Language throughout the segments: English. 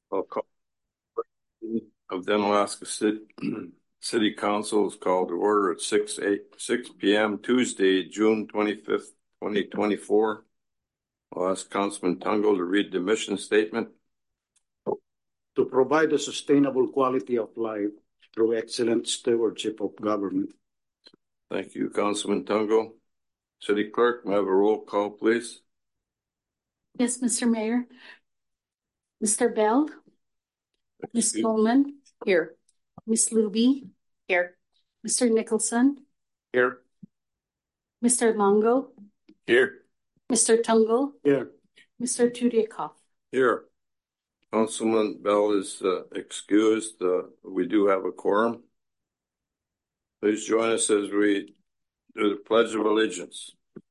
I'll call of the Alaska City Council is called to order at 6 p.m. Tuesday, June 25th, 2024. I'll ask Councilman Tungo to read the mission statement. To provide a sustainable quality of life through excellent stewardship of government. Thank you, Councilman Tungo. City Clerk, may I have a roll call, please? Yes, Mr. Mayor. Mr. Bell? Ms. Coleman? Here. Ms. Luby? Here. Mr. Nicholson? Here. Mr. Longo? Here. Mr. Tungo? Here. Mr. Tudiakoff? Here. Councilman Bell is excused. We do have a quorum. Please join us as we do the Pledge of Allegiance.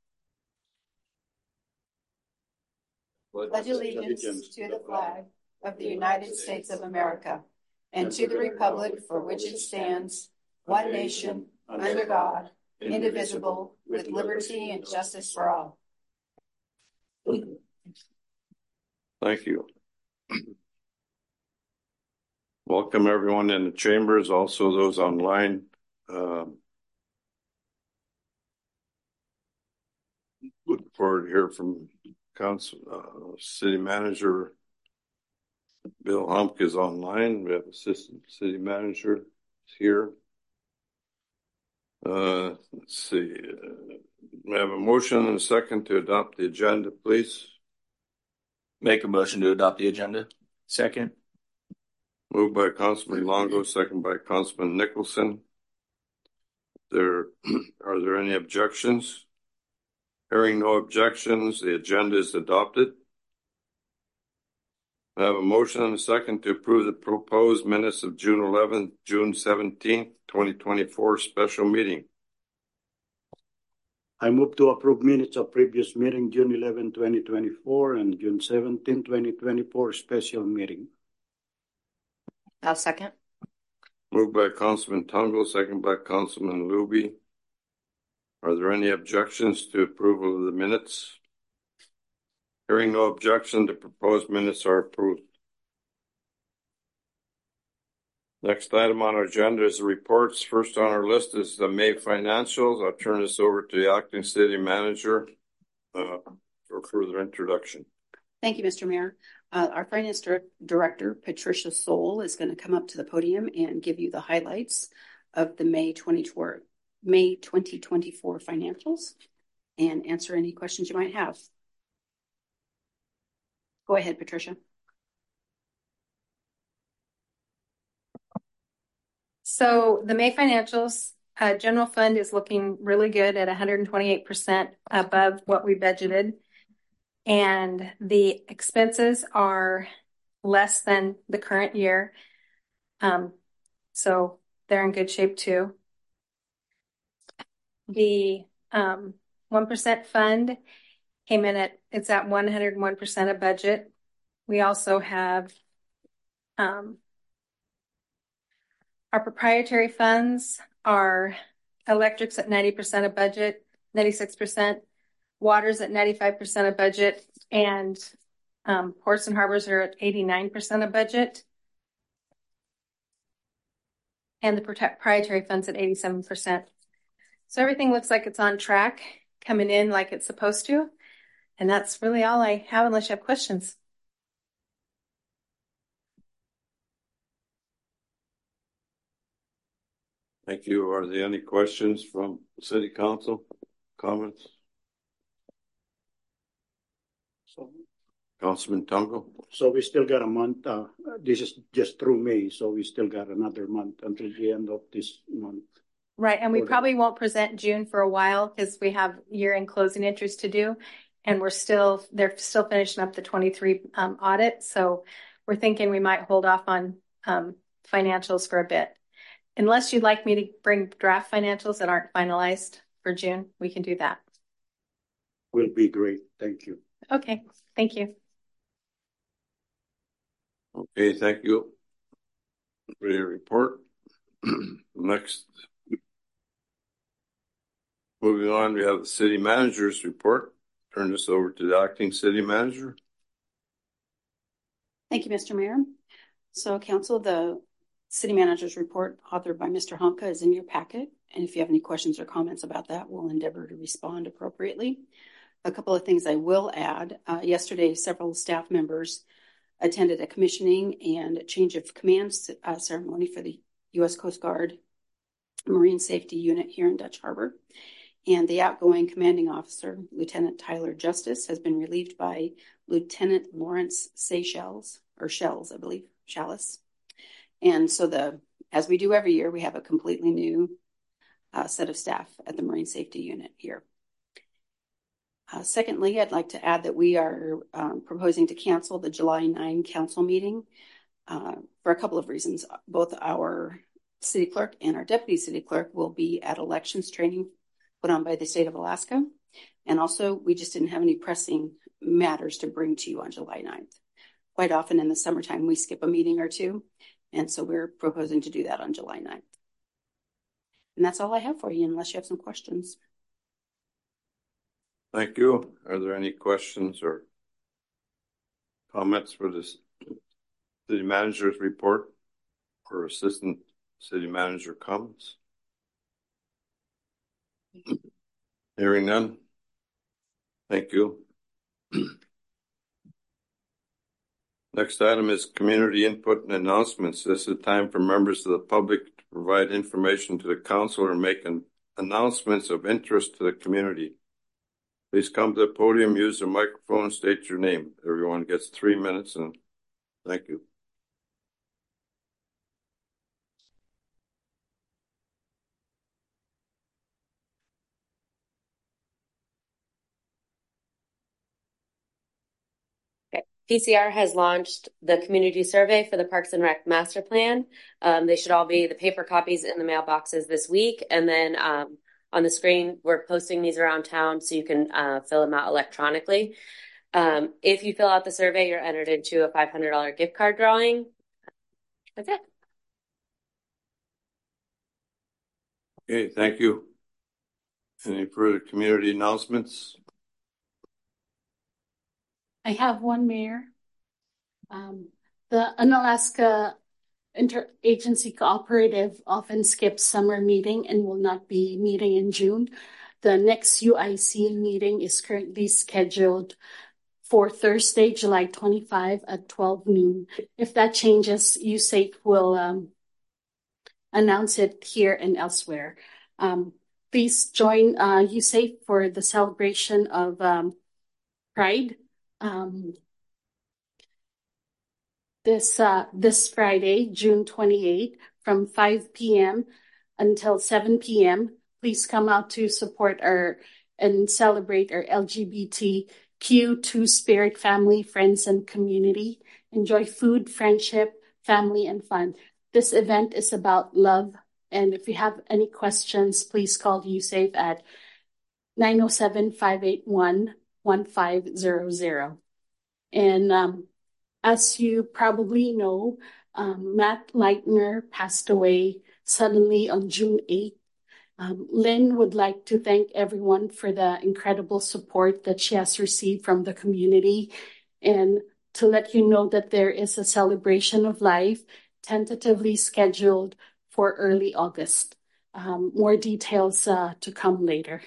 Pledge allegiance to the flag of the United States of America and to the republic for which it stands, one nation, under God, indivisible, with liberty and justice for all. Thank you. Welcome everyone in the chambers, also those online. Look forward to hear from City Manager Bill Hump is online. We have Assistant City Manager here. Let's see. We have a motion and a second to adopt the agenda, please. Make a motion to adopt the agenda. Second. Moved by Councilman Longo, second by Councilman Nicholson. Are there any objections? Hearing no objections, the agenda is adopted. I have a motion and a second to approve the proposed minutes of June 11th, June 17th, 2024 special meeting. I move to approve minutes of previous meeting, June 11, 2024 and June 17, 2024 special meeting. I'll second. Moved by Councilman Tungo, second by Councilman Luby. Are there any objections to approval of the minutes? Hearing no objection, the proposed minutes are approved. Next item on our agenda is the reports. First on our list is the May financials. I'll turn this over to the acting city manager for further introduction. Thank you, Mr. Mayor. Our finance director, Patricia Soul, is going to come up to the podium and give you the highlights of the May 2024 financials and answer any questions you might have. Go ahead, Patricia. So the May financials, general fund is looking really good at 128% above what we budgeted. And the expenses are less than the current year. So they're in good shape too. The 1% fund came in it's at 101% of budget. We also have our proprietary funds are electrics at 90% of budget, 96%, water's at 95% of budget, and ports and harbors are at 89% of budget. And the proprietary funds at 87%. So everything looks like it's on track, coming in like it's supposed to. And that's really all I have unless you have questions. Thank you. Are there any questions from City Council? Comments? Councilman Tungo? So we still got a month. This is just through May, so we still got another month until the end of this month. Right, and we probably won't present June for a while because we have year-end closing entries to do, and they're still finishing up the 23 audit. So we're thinking we might hold off on financials for a bit. Unless you'd like me to bring draft financials that aren't finalized for June, we can do that. Will be great. Thank you. Okay, thank you. Okay, thank you for your report. Next, moving on, we have the city manager's report. Turn this over to the acting city manager. Thank you, Mr. Mayor. So, Council, the City Manager's report authored by Mr. Honka is in your packet. And if you have any questions or comments about that, we'll endeavor to respond appropriately. A couple of things I will add. Yesterday, several staff members attended a commissioning and change of command ceremony for the U.S. Coast Guard Marine Safety Unit here in Dutch Harbor. And the outgoing commanding officer, Lieutenant Tyler Justice, has been relieved by Lieutenant Lawrence Seychelles, or Shells, I believe, Chalice. And so as we do every year, we have a completely new set of staff at the Marine Safety Unit here. Secondly, I'd like to add that we are proposing to cancel the July 9 council meeting for a couple of reasons. Both our city clerk and our deputy city clerk will be at elections training put on by the state of Alaska. And also, we just didn't have any pressing matters to bring to you on July 9th. Quite often in the summertime, we skip a meeting or two. And so we're proposing to do that on July 9th. And that's all I have for you, unless you have some questions. Thank you. Are there any questions or comments for this city manager's report or assistant city manager comments? Hearing none. Thank you. Next item is community input and announcements. This is time for members of the public to provide information to the council or make announcements of interest to the community. Please come to the podium, use the microphone, state your name. Everyone gets 3 minutes, and thank you. PCR has launched the community survey for the Parks and Rec master plan. They should all be the paper copies in the mailboxes this week. And then on the screen, we're posting these around town so you can fill them out electronically. If you fill out the survey, you're entered into a $500 gift card drawing. That's it. Okay, thank you. Any further community announcements? I have one, Mayor. The Unalaska Interagency Cooperative often skips summer meeting and will not be meeting in June. The next UIC meeting is currently scheduled for Thursday, July 25 at 12 noon. If that changes, USAFE will announce it here and elsewhere. Please join USAFE for the celebration of Pride. This Friday, June 28, from 5 p.m. until 7 p.m. Please come out to support and celebrate our LGBTQ two-spirit family, friends, and community. Enjoy food, friendship, family, and fun. This event is about love. And if you have any questions, please call USAFE at 907-581-1500. And as you probably know, Matt Leitner passed away suddenly on June 8th. Lynn would like to thank everyone for the incredible support that she has received from the community, and to let you know that there is a celebration of life tentatively scheduled for early August. More details to come later.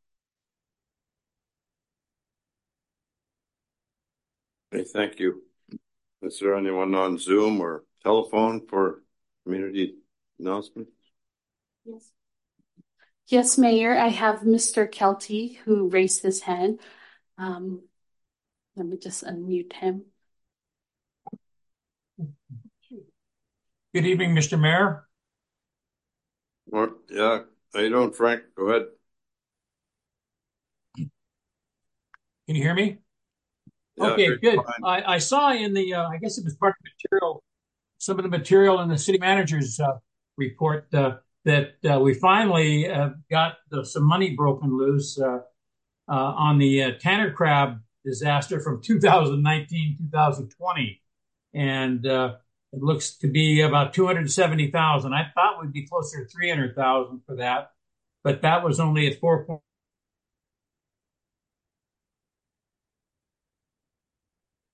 Okay, thank you. Is there anyone on Zoom or telephone for community announcements? Yes. Yes, Mayor. I have Mr. Kelty who raised his hand. Let me just unmute him. Good evening, Mr. Mayor. Yeah, how you doing, Frank? Go ahead. Can you hear me? Yeah, okay, good. I saw in the, I guess it was part of the material, some of the material in the city manager's report that we finally got some money broken loose on the Tanner Crab disaster from 2019, 2020. And it looks to be about $270,000. I thought we'd be closer to $300,000 for that, but that was only at 4.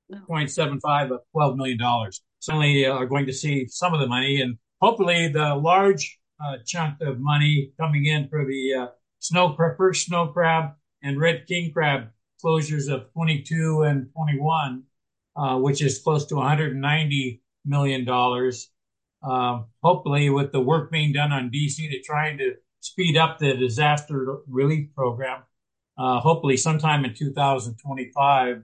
0.75 of $12 million. Certainly are going to see some of the money, and hopefully the large chunk of money coming in for the first snow crab and red king crab closures of 22 and 21, which is close to $190 million. Hopefully with the work being done on DC to trying to speed up the disaster relief program, hopefully sometime in 2025,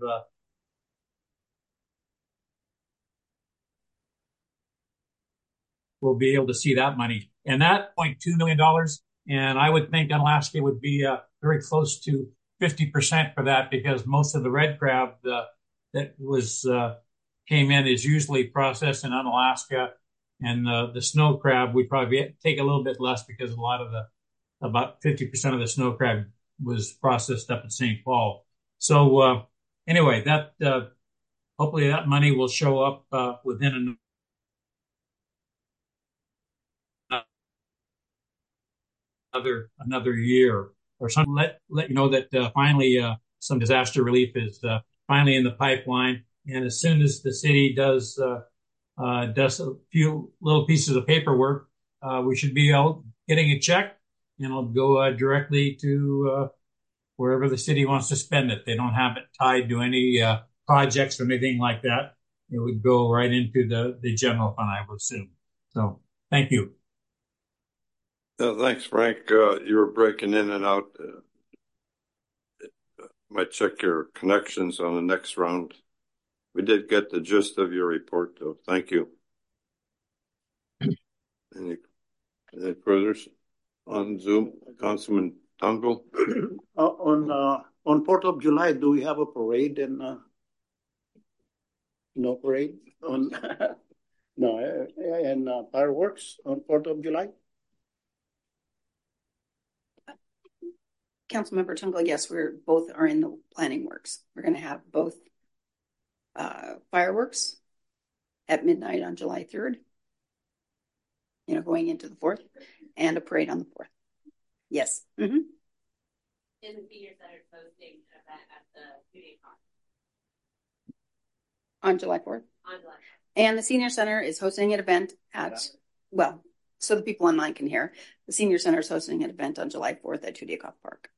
we'll be able to see that money. And that $0.2 million, and I would think Unalaska would be very close to 50% for that, because most of the red crab that was came in is usually processed in Unalaska, and the snow crab would probably take a little bit less, because about 50% of the snow crab was processed up in St. Paul. So anyway, that hopefully that money will show up within another year or something. Let you know that finally some disaster relief is finally in the pipeline, and as soon as the city does a few little pieces of paperwork, we should be out getting a check, and it'll go directly to wherever the city wants to spend it. They don't have it tied to any projects or anything like that. It would go right into the general fund, I would assume. So thank you. Thanks, Frank. You were breaking in and out. Might check your connections on the next round. We did get the gist of your report, though. Thank you. Any further on Zoom? Councilman Tungle? On 4th of July, do we have a parade? And no parade on no, and fireworks on 4th of July? Councilmember Tungle, yes, both are in the planning works. We're going to have both fireworks at midnight on July 3rd, going into the 4th, and a parade on the 4th. Yes. Mm-hmm. In the senior center hosting an event at the 2-day park on July 4th. And the senior center is hosting an event so the people online can hear. The senior center is hosting an event on July 4th at 2-day Park.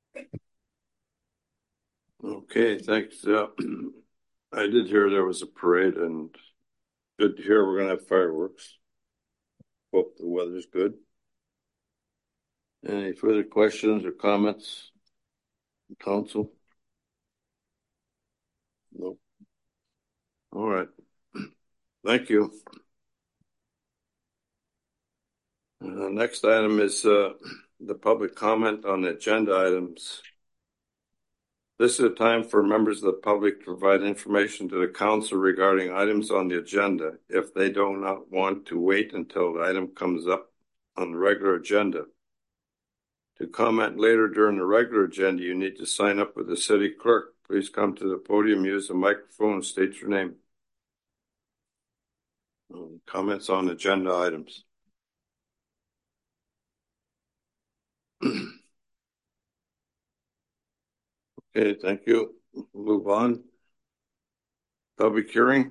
Okay, thanks. I did hear there was a parade, and good to hear we're going to have fireworks. Hope the weather's good. Any further questions or comments, Council? No. All right. Thank you. Next item is the public comment on the agenda items. This is a time for members of the public to provide information to the council regarding items on the agenda if they do not want to wait until the item comes up on the regular agenda. To comment later during the regular agenda, you need to sign up with the city clerk. Please come to the podium, use the microphone, and state your name. Comments on agenda items. Okay, thank you. Move on. Public hearing.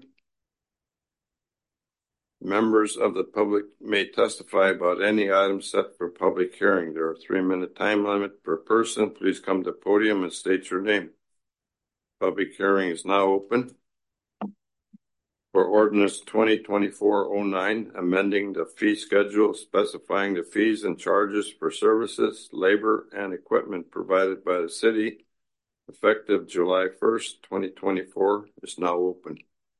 Members of the public may testify about any item set for public hearing. There are 3-minute time limit per person. Please come to the podium and state your name. Public hearing is now open for ordinance 2024-09, amending the fee schedule, specifying the fees and charges for services, labor, and equipment provided by the city, effective July 1st, 2024, is now open.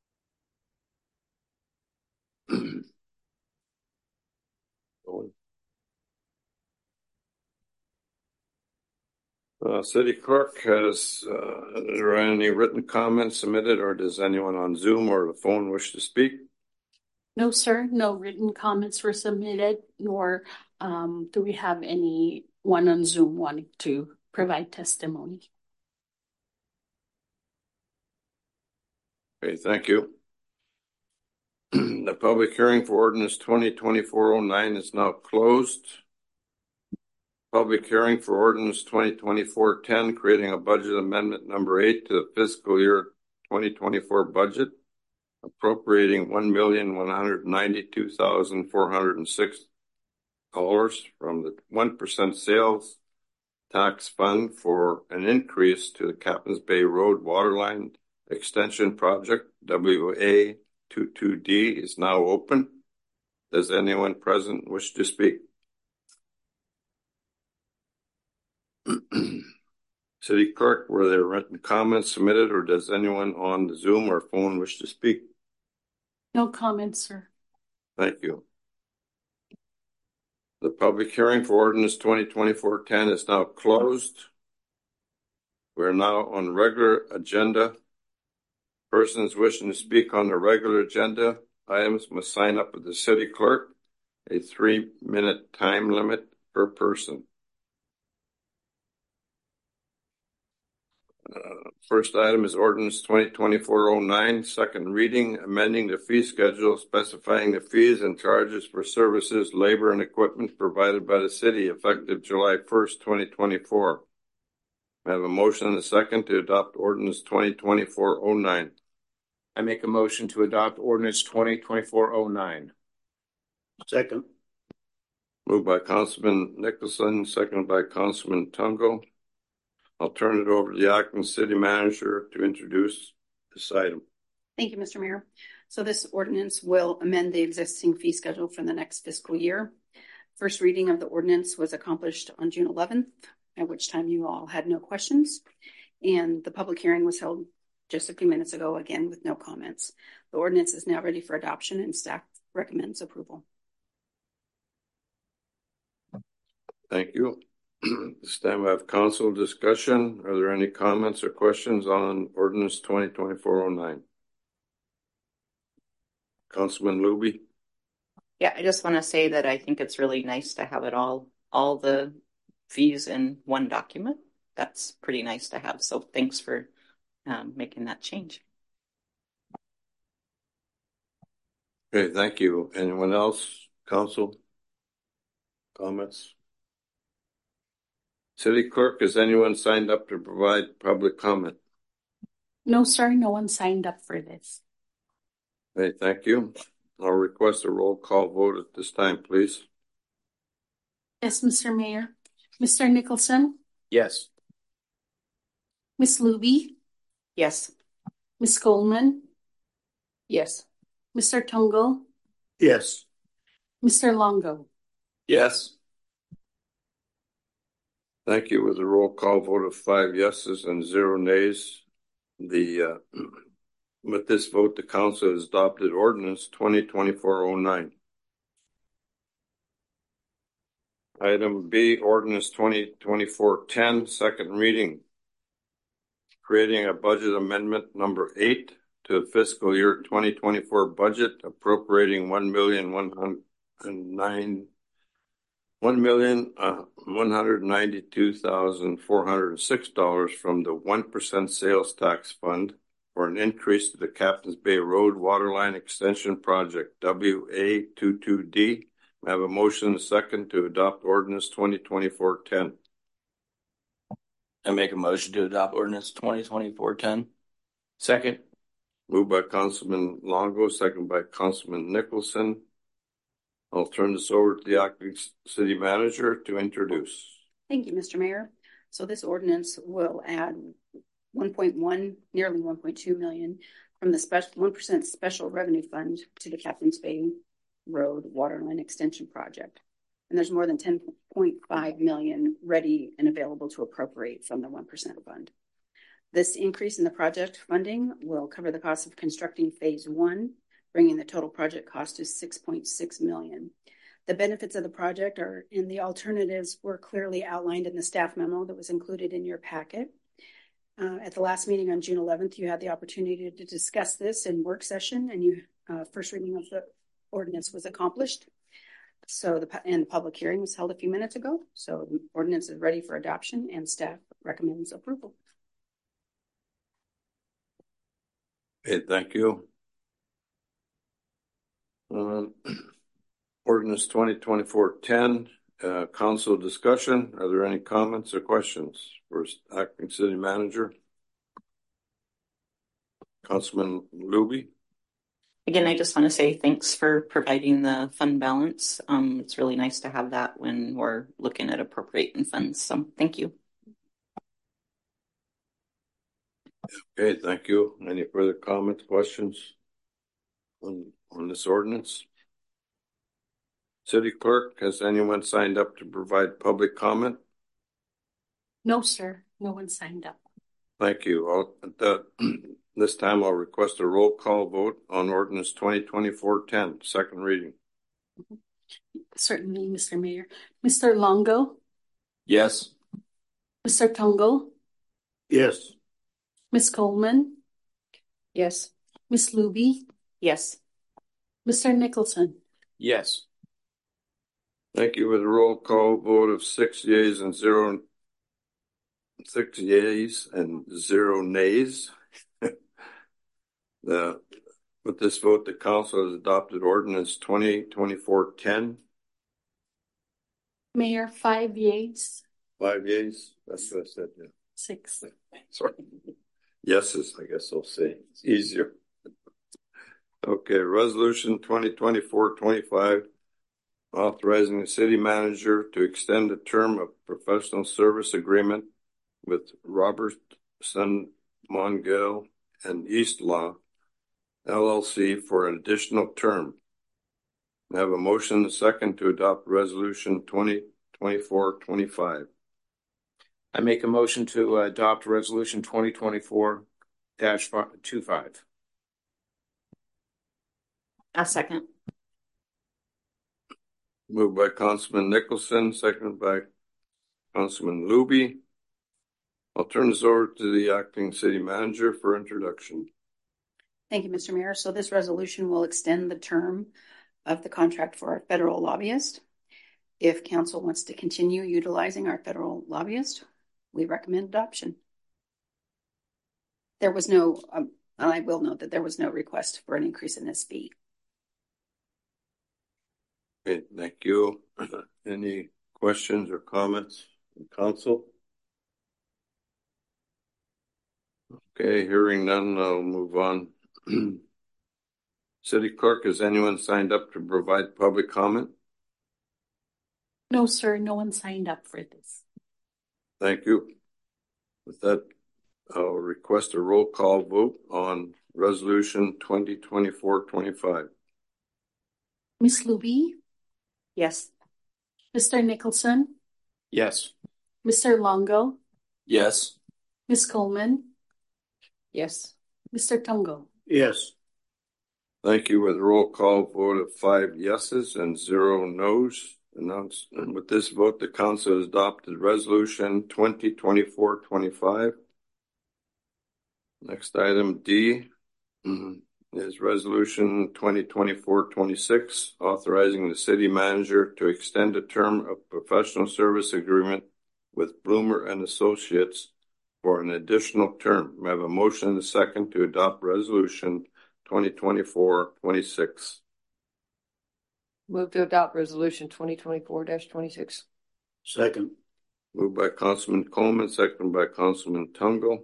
City clerk, has there any written comments submitted, or does anyone on Zoom or the phone wish to speak? No, sir. No written comments were submitted, nor do we have anyone on Zoom wanting to provide testimony. Okay, thank you. The public hearing for ordinance 2024-09 is now closed. Public hearing for ordinance 2024-10, creating a budget amendment number 8 to the fiscal year 2024 budget, appropriating $1,192,406 from the 1% sales tax fund for an increase to the Captain's Bay Road Waterline Extension Project, WA22D, is now open. Does anyone present wish to speak? City Clerk, were there written comments submitted, or does anyone on the Zoom or phone wish to speak? No comments, sir. Thank you. The public hearing for ordinance 2024-10 is now closed. We're now on regular agenda. Persons wishing to speak on the regular agenda items must sign up with the city clerk, a 3-minute time limit per person. First item is ordinance 2024-09, second reading, amending the fee schedule, specifying the fees and charges for services, labor, and equipment provided by the city effective July 1st, 2024. I have a motion and a second to adopt ordinance 2024-09. I make a motion to adopt ordinance 2024-09. Second. Moved by Councilman Nicholson, seconded by Councilman Tungo. I'll turn it over to the acting city manager to introduce this item. Thank you, Mr. Mayor. So this ordinance will amend the existing fee schedule for the next fiscal year. First reading of the ordinance was accomplished on June 11th, at which time you all had no questions. And the public hearing was held just a few minutes ago, again, with no comments. The ordinance is now ready for adoption and staff recommends approval. Thank you. This time we have council discussion. Are there any comments or questions on ordinance 2024-09? Councilman Luby? Yeah, I just want to say that I think it's really nice to have it all the fees in one document. That's pretty nice to have. So thanks for making that change. Okay, thank you. Anyone else? Council? Comments? City Clerk, has anyone signed up to provide public comment? No, sir. No one signed up for this. Okay, thank you. I'll request a roll call vote at this time, please. Yes, Mr. Mayor. Mr. Nicholson? Yes. Ms. Luby? Yes. Ms. Coleman? Yes. Mr. Tungo? Yes. Mr. Longo? Yes. Thank you. With a roll call vote of 5 yeses and 0 nays, with this vote, the council has adopted ordinance 2024-09. Item B, ordinance 2024-10, second reading. Creating a budget amendment number 8 to the fiscal year 2024 budget, appropriating $1,192,406 from the 1% sales tax fund for an increase to the Captain's Bay Road Waterline Extension Project, WA22D. I have a motion and a second to adopt ordinance 2024-10. I make a motion to adopt ordinance 2024-10. Second. Moved by Councilman Longo, second by Councilman Nicholson. I'll turn this over to the acting city manager to introduce. Thank you, Mr. Mayor. So this ordinance will add 1.1, nearly 1.2 million from the 1% special revenue fund to the Captain's Bay Road Waterline Extension Project. And there's more than 10.5 million ready and available to appropriate from the 1% fund. This increase in the project funding will cover the cost of constructing phase 1, bringing the total project cost to $6.6 million. The benefits of the project are in the alternatives were clearly outlined in the staff memo that was included in your packet. At the last meeting on June 11th, you had the opportunity to discuss this in work session, and first reading of the ordinance was accomplished. So the public hearing was held a few minutes ago. So the ordinance is ready for adoption and staff recommends approval. Okay, thank you. Ordinance 2024-10, council discussion. Are there any comments or questions for acting city manager? Councilman Luby. Again, I just want to say thanks for providing the fund balance. It's really nice to have that when we're looking at appropriating funds. So thank you. Okay, thank you. Any further comments, questions on this ordinance? City Clerk, has anyone signed up to provide public comment? No, sir. No one signed up. Thank you. This time I'll request a roll call vote on ordinance 2024-10, second reading. Certainly, Mr. Mayor. Mr. Longo, Yes. Mr. Tungo, Yes. Ms. Coleman, Yes. Ms. Luby, Yes. Mr. Nicholson. Yes. Thank you. With a roll call vote of 6 yeas and 0 nays. With this vote, the council has adopted ordinance 2024-10. Mayor, 5 yeas. 5 yeas. That's what I said. Yeah. 6. Sorry. Yeses, I guess I'll say. It's easier. Okay, resolution 2024-25, authorizing the city manager to extend the term of professional service agreement with Robertson Mongell and East Law LLC for an additional term. I have a motion and a second to adopt resolution 2024-25. I make a motion to adopt resolution 2024-25. A second. Moved by Councilman Nicholson, seconded by Councilman Luby. I'll turn this over to the acting city manager for introduction. Thank you, Mr. Mayor. So this resolution will extend the term of the contract for our federal lobbyist. If council wants to continue utilizing our federal lobbyist, we recommend adoption. There was no, I will note that there was no request for an increase in this fee. Okay, thank you. Any questions or comments from council? Okay, hearing none, I'll move on. City Clerk, has anyone signed up to provide public comment? No, sir. No one signed up for this. Thank you. With that, I'll request a roll call vote on resolution 2024-25. Ms. Luby, Yes. Mr. Nicholson, Yes. Mr. Longo, Yes. Ms. Coleman, Yes. Mr. Tungo. Yes. Thank you. With a roll call vote of 5 yeses and 0 noes announced. And with this vote, the council has adopted resolution 2024-25. Next item D is resolution 2024-26, authorizing the city manager to extend a term of professional service agreement with Bloomer and Associates for an additional term. I have a motion and a second to adopt resolution 2024-26. Move to adopt resolution 2024-26. Second. Moved by Councilman Coleman, seconded by Councilman Tungo.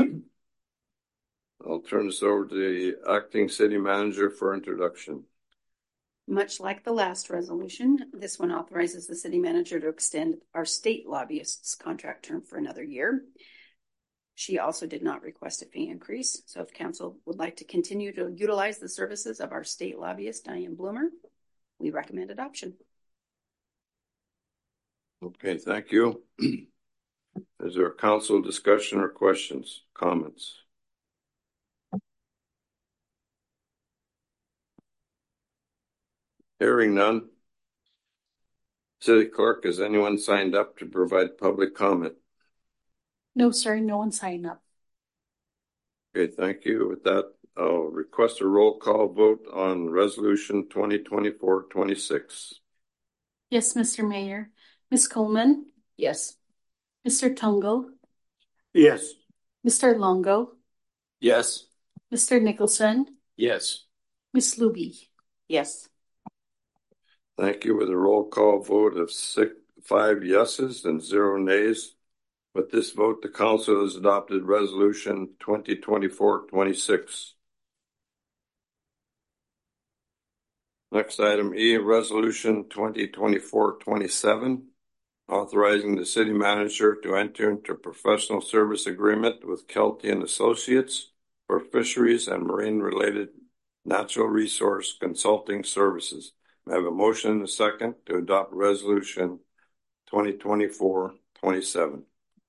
I'll turn this over to the acting city manager for introduction. Much like the last resolution, this one authorizes the city manager to extend our state lobbyist's contract term for another year. She also did not request a fee increase. So if council would like to continue to utilize the services of our state lobbyist, Diane Bloomer, we recommend adoption. Okay, thank you. Is there a council discussion or questions, comments? Hearing none. City Clerk, has anyone signed up to provide public comment? No, sir. No one signed up. Okay, thank you. With that, I'll request a roll call vote on resolution 2024-26. Yes, Mr. Mayor. Ms. Coleman, Yes. Mr. Tungo, Yes. Mr. Longo, Yes. Mr. Nicholson, Yes. Ms. Luby. Yes. Thank you. With a roll call vote of 5 yeses and 0 nays, With this vote, the council has adopted resolution 2024-26. Next item E, resolution 2024-27, authorizing the city manager to enter into a professional service agreement with Kelty and Associates for fisheries and marine related natural resource consulting services. I have a motion and a second to adopt resolution 2024-27.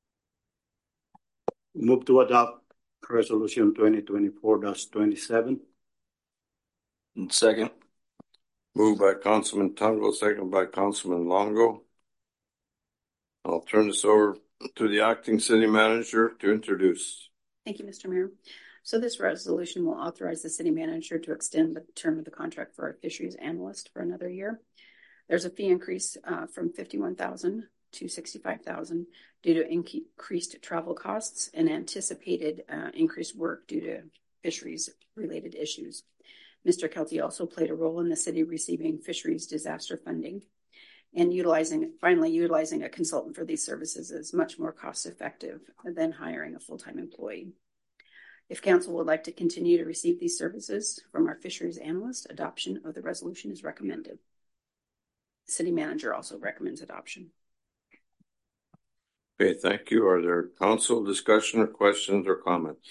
Move to adopt resolution 2024-27. Second. Moved by Councilman Tungo, second by Councilman Longo. I'll turn this over to the acting city manager to introduce. Thank you, Mr. Mayor. So this resolution will authorize the city manager to extend the term of the contract for our fisheries analyst for another year. There's a fee increase from $51,000 to $65,000 due to increased travel costs and anticipated increased work due to fisheries related issues. Mr. Kelty also played a role in the city receiving fisheries disaster funding, and finally utilizing a consultant for these services is much more cost effective than hiring a full-time employee. If council would like to continue to receive these services from our fisheries analyst, adoption of the resolution is recommended. The city manager also recommends adoption. Okay, thank you. Are there council discussion or questions or comments?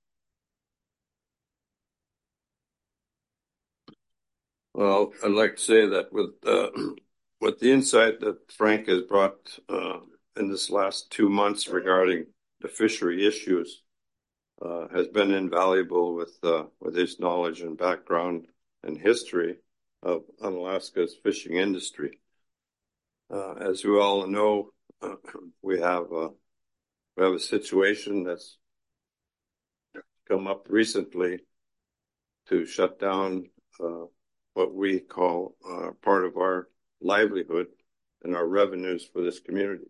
Well, I'd like to say that with the insight that Frank has brought in this last 2 months regarding the fishery issues, has been invaluable with his knowledge and background and history of Alaska's fishing industry. As we all know, we have a situation that's come up recently to shut down what we call part of our livelihood and our revenues for this community.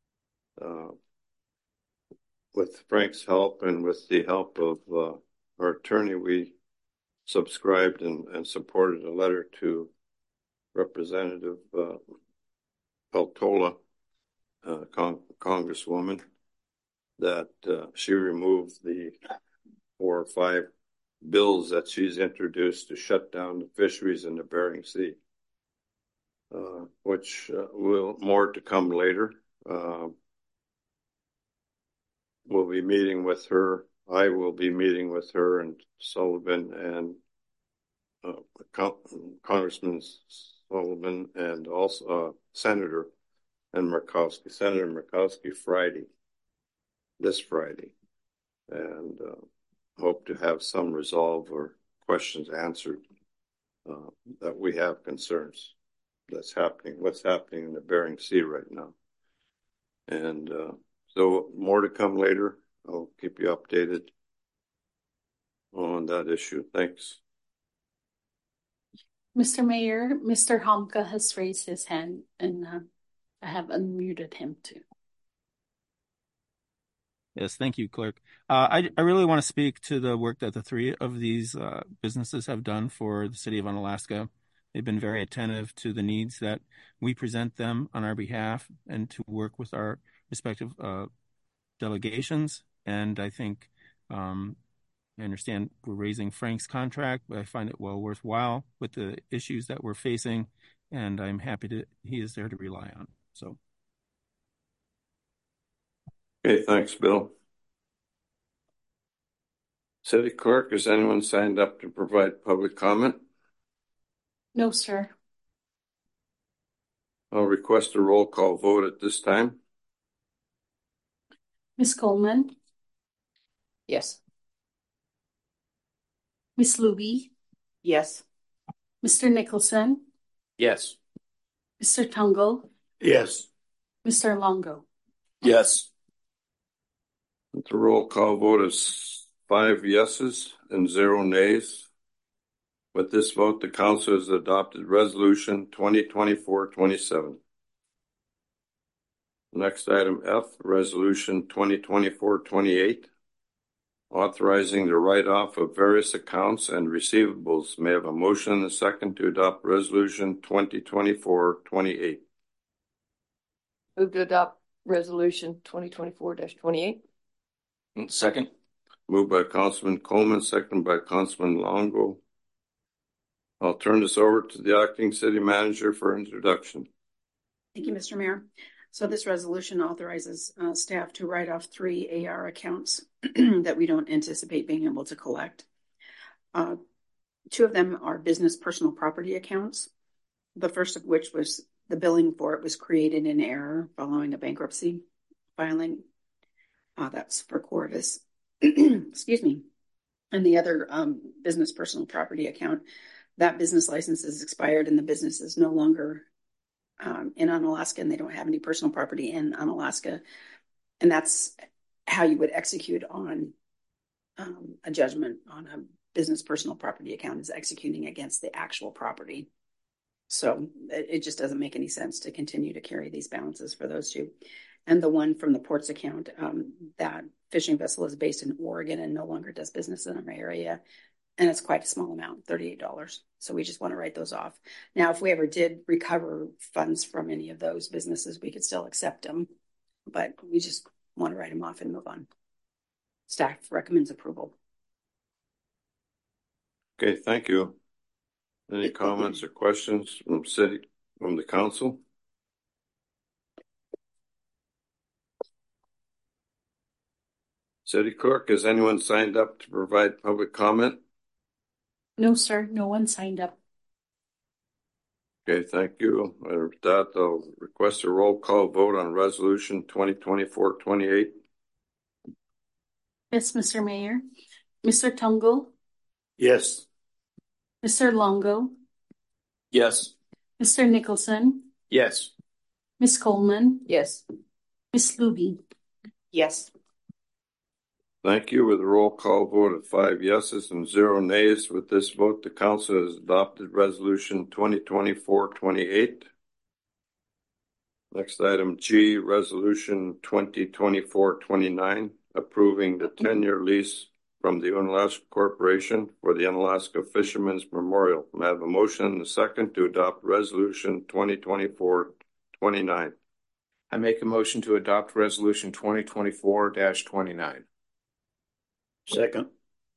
With Frank's help and with the help of our attorney, we subscribed and supported a letter to Representative Peltola, Congresswoman, that she removed the 4 or 5 bills that she's introduced to shut down the fisheries in the Bering Sea, which will more to come later. We'll be meeting with her. I will be meeting with her and Sullivan and Congressman Sullivan and also Senator Murkowski, Senator Murkowski this Friday, and hope to have some resolve or questions answered that we have concerns what's happening in the Bering Sea right now. And so more to come later. I'll keep you updated on that issue. Thanks. Mr. Mayor, Mr. Homka has raised his hand, and I have unmuted him too. Yes, thank you, Clerk. I really want to speak to the work that the 3 of these businesses have done for the city of Unalaska. They've been very attentive to the needs that we present them on our behalf and to work with our respective delegations. And I think I understand we're raising Frank's contract, but I find it well worthwhile with the issues that we're facing, and I'm happy he is there to rely on. So. Okay, thanks, Bill. City Clerk, has anyone signed up to provide public comment? No, sir. I'll request a roll call vote at this time. Ms. Coleman? Yes. Ms. Luby? Yes. Mr. Nicholson? Yes. Mr. Tungo? Yes. Mr. Longo? Yes. The roll call vote is 5 yeses and 0 nays. With this vote, the council has adopted resolution 2024-27. Next item F, resolution 2024-28, authorizing the write-off of various accounts and receivables. May I have a motion and a second to adopt resolution 2024-28. Move to adopt resolution 2024-28. Second. Moved by Councilman Coleman, seconded by Councilman Longo. I'll turn this over to the acting city manager for introduction. Thank you, Mr. Mayor. So this resolution authorizes staff to write off 3 AR accounts that we don't anticipate being able to collect. 2 of them are business personal property accounts. The first of which was the billing for it was created in error following a bankruptcy filing. That's for Corvus. Excuse me. And the other business personal property account, that business license is expired and the business is no longer in Unalaska, and they don't have any personal property in Unalaska. And that's how you would execute on a judgment on a business personal property account, is executing against the actual property. So it just doesn't make any sense to continue to carry these balances for those 2. And the one from the ports account, that fishing vessel is based in Oregon and no longer does business in our area. And it's quite a small amount, $38. So we just want to write those off. Now, if we ever did recover funds from any of those businesses, we could still accept them. But we just want to write them off and move on. Staff recommends approval. Okay, thank you. Any comments or questions from the council? City Clerk, has anyone signed up to provide public comment? No, sir. No one signed up. Okay, thank you. With that, I'll request a roll call vote on resolution 2024-28. Yes, Mr. Mayor. Mr. Tungo? Yes. Mr. Longo? Yes. Mr. Nicholson? Yes. Ms. Coleman? Yes. Ms. Luby? Yes. Thank you. With a roll call vote of 5 yeses and 0 nays, with this vote, the council has adopted resolution 2024-28. Next item G, resolution 2024-29, approving the 10-year lease from the Unalaska Corporation for the Unalaska Fishermen's Memorial. May I have a motion and a second to adopt resolution 2024-29? I make a motion to adopt resolution 2024-29. Second.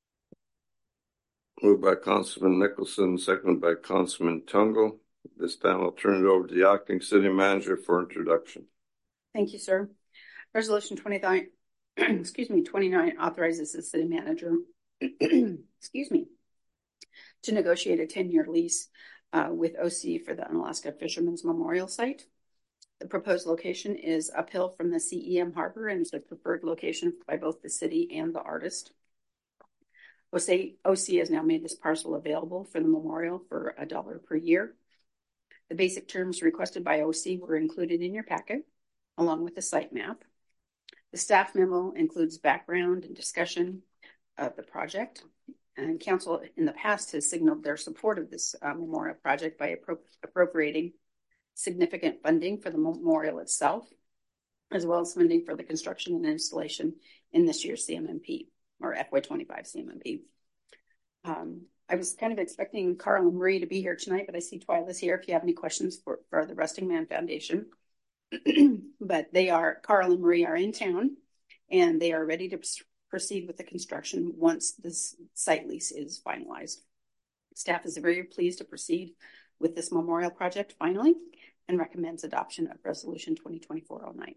Moved by Councilman Nicholson, seconded by Councilman Tungo. This time I'll turn it over to the acting city manager for introduction. Thank you, sir. Resolution 29 authorizes the city manager to negotiate a 10-year lease with OC for the Unalaska Fishermen's Memorial Site. The proposed location is uphill from the CEM Harbor and is the preferred location by both the city and the artist. OC has now made this parcel available for the memorial for $1 per year. The basic terms requested by OC were included in your packet, along with the site map. The staff memo includes background and discussion of the project. And council in the past has signaled their support of this memorial project by appropriating significant funding for the memorial itself, as well as funding for the construction and installation in this year's CMMP, or FY25 CMMP. I was kind of expecting Carl and Marie to be here tonight, but I see Twyla's here if you have any questions for the Resting Man Foundation. But Carl and Marie are in town, and they are ready to proceed with the construction once this site lease is finalized. Staff is very pleased to proceed with this memorial project finally, and recommends adoption of resolution 2024-09.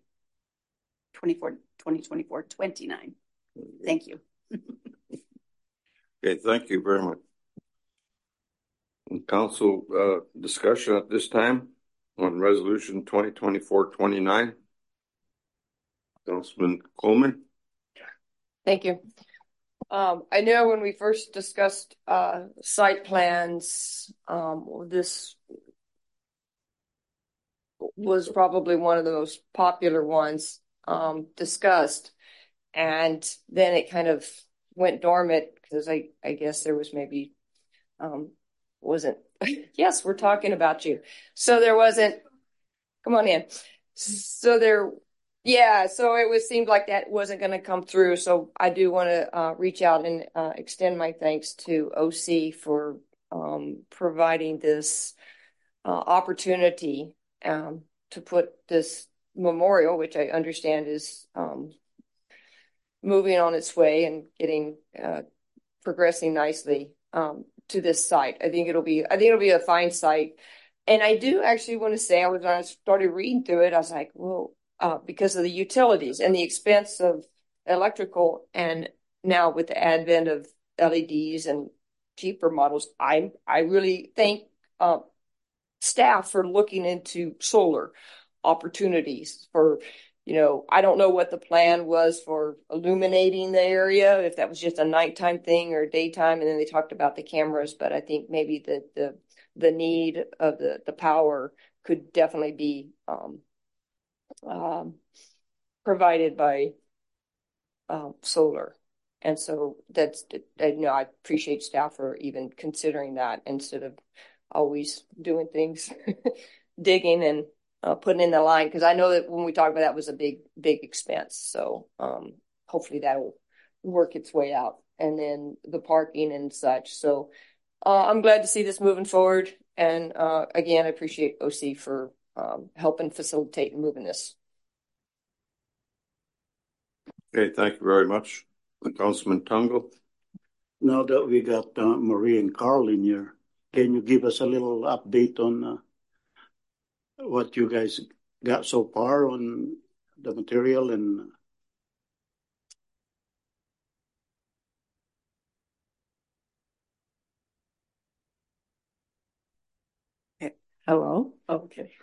2024-29. Thank you. Okay, thank you very much. Council discussion at this time on resolution 2024-29. Councilman Coleman. Thank you. I know when we first discussed site plans, this was probably one of the most popular ones discussed, and then it kind of went dormant because I guess there was maybe wasn't yes, we're talking about you, so there wasn't, come on in, so there, yeah, so it seemed like that wasn't going to come through. So I do want to reach out and extend my thanks to OC for providing this opportunity to put this memorial, which I understand is moving on its way and getting progressing nicely to this site. I think it'll be a fine site. And I do actually want to say, when I started reading through it, I was like, well, because of the utilities and the expense of electrical, and now with the advent of LEDs and cheaper models, I really thank staff for looking into solar opportunities for, I don't know what the plan was for illuminating the area, if that was just a nighttime thing or daytime, and then they talked about the cameras, but I think maybe the need of the power could definitely be provided by solar. And so I appreciate staff for even considering that instead of always doing things, digging and putting in the line. Because I know that when we talked about that was a big expense. So hopefully that'll work its way out. And then the parking and such. So I'm glad to see this moving forward. And again, I appreciate OC for helping facilitate and moving this. Okay, thank you very much. Councilman Tungle. Now that we got Marie and Carl in here, can you give us a little update on what you guys got so far on the material and Hello. Okay.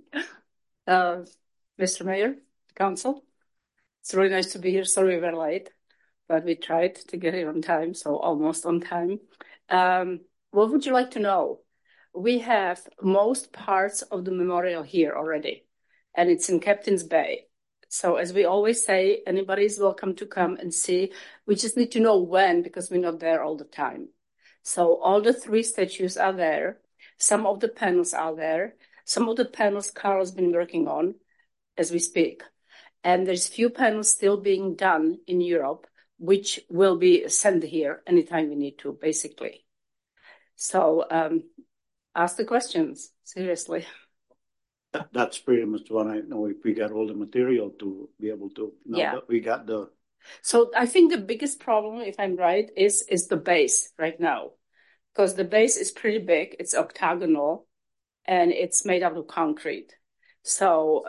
Mr. Mayor, Council, it's really nice to be here. Sorry we were late, but we tried to get here on time, so almost on time. What would you like to know? We have most parts of the memorial here already, and it's in Captain's Bay. So as we always say, anybody is welcome to come and see. We just need to know when, because we're not there all the time. So all the 3 statues are there. Some of the panels are there. Some of the panels Carl's been working on as we speak. And there's few panels still being done in Europe, which will be sent here anytime we need to, basically. So ask the questions, seriously. That's pretty much what I know, if we got all the material to be able to. Now that we got the. So I think the biggest problem, if I'm right, is the base right now. Because the base is pretty big, it's octagonal, and it's made out of concrete. So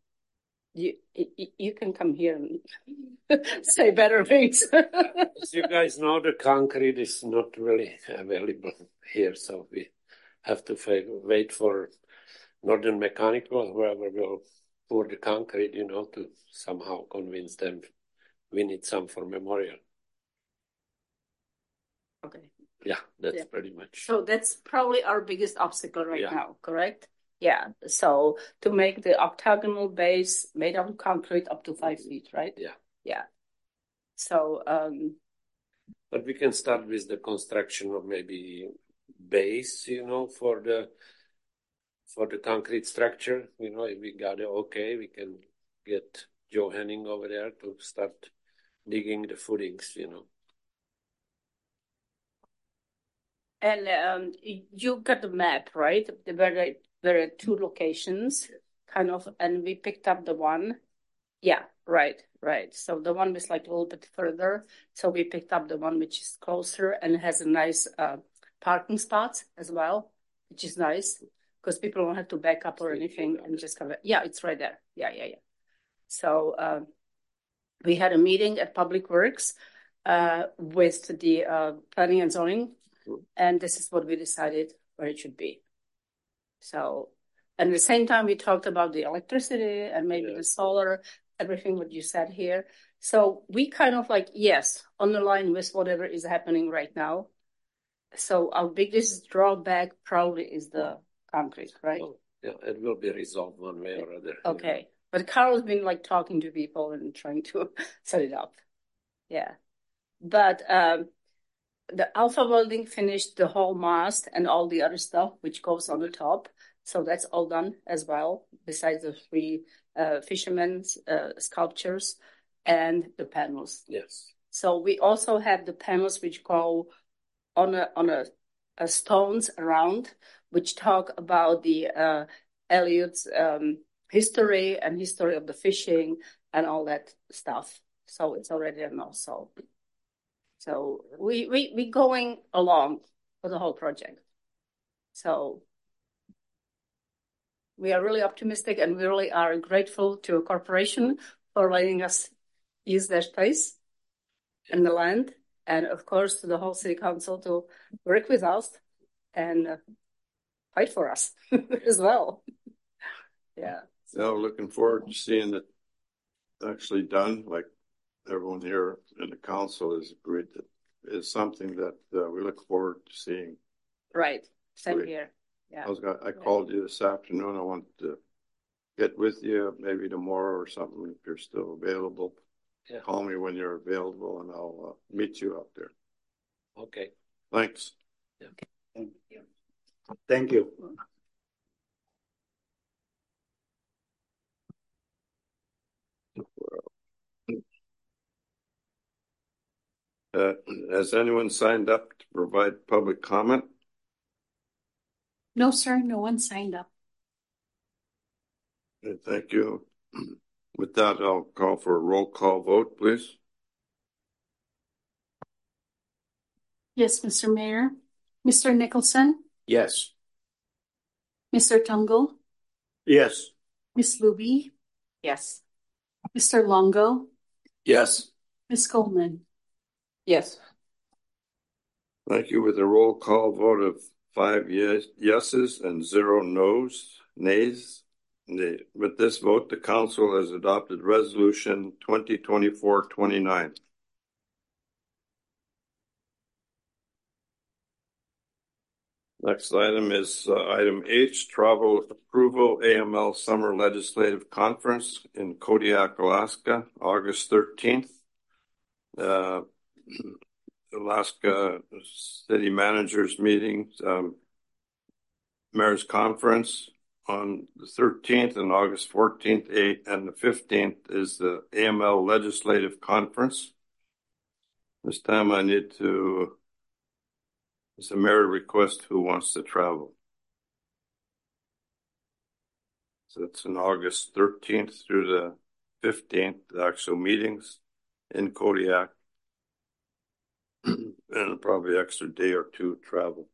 you can come here and say better things. As you guys know, the concrete is not really available here, so we have to wait for Northern Mechanical, whoever will pour the concrete, to somehow convince them we need some for memorial. Okay. Yeah, that's pretty much. So that's probably our biggest obstacle right now, correct? Yeah. So to make the octagonal base made out of concrete up to 5 feet, right? Yeah. Yeah. So. But we can start with the construction of maybe base, for the concrete structure. If we got it okay, we can get Joe Henning over there to start digging the footings, And you got the map, right? There are 2 locations, kind of, and we picked up the one. Yeah, right. So the one was like a little bit further. So we picked up the one which is closer and has a nice parking spot as well, which is nice because people don't have to back up or anything and just cover. Yeah, it's right there. Yeah. So we had a meeting at Public Works with the planning and zoning. And this is what we decided where it should be. So, and at the same time, we talked about the electricity and maybe the solar, everything what you said here. So we kind of yes, on the line with whatever is happening right now. So our biggest drawback probably is the concrete, right? Oh, yeah, it will be resolved one way or other. Okay. But Carl's been talking to people and trying to set it up. Yeah. But, the Alpha Welding finished the whole mast and all the other stuff which goes on the top. So that's all done as well, besides the 3 fishermen's sculptures and the panels. Yes. So we also have the panels which go on a stones around, which talk about the Eliot's history of the fishing and all that stuff. So it's already an also. So we going along with the whole project. So we are really optimistic, and we really are grateful to a corporation for letting us use their space and the land, and of course to the whole city council to work with us and fight for us as well. Yeah. So looking forward to seeing it actually done. Like everyone here in the council has agreed that it's something that we look forward to seeing. Right. Same here. Yeah. I called you this afternoon. I wanted to get with you maybe tomorrow or something if you're still available. Yeah. Call me when you're available and I'll meet you out there. Okay. Thanks. Yeah. Thank you. Has anyone signed up to provide public comment? No, sir, no one signed up. Okay, thank you. With that, I'll call for a roll call vote, please. Yes, Mr. Mayor. Mr. Nicholson, Yes. Mr. Tungle, Yes. Ms. Luby, Yes. Mr. Longo, Yes. Ms. Coleman. Yes. Thank you. With a roll call vote of 5 yeses and 0 nays. With this vote, the council has adopted resolution 2024-29. Next item is item H, travel approval, AML Summer Legislative Conference in Kodiak, Alaska, August 13th. Alaska City Managers Meeting, Mayor's Conference on the 13th, and August 14th, 8th, and the 15th is the AML Legislative Conference. This time I need to, it's a mayor request who wants to travel. So it's on August 13th through the 15th, the actual meetings in Kodiak. And probably extra day or two travel.